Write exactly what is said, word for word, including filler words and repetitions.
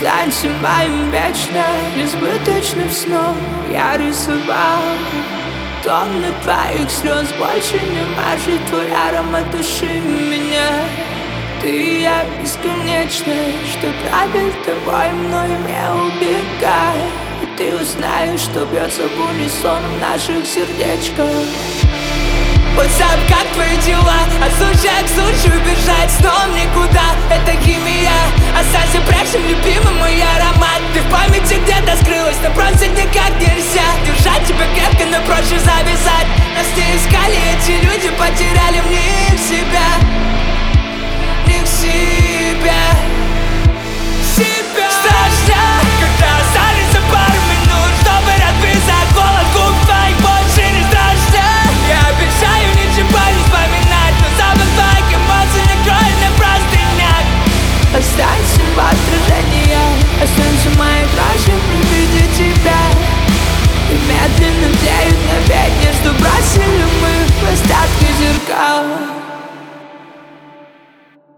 Останься моим вечно несбыточным сном. Я рисовал тонны твоих слез. Больше не может твой аромат души меня. Ты и я бесконечны, что правит тобой мной не убегай. И ты узнаешь, что бьется в унисон в наших сердечках. WhatsApp, как твои дела? От случая к случаю бежать снова никуда. Это химия, останься прежним, любимый мой аромат. Ты в памяти где-то скрылась, но просто никак нельзя держать тебя крепко, но проще завязать. Нас не искали эти люди, потеряли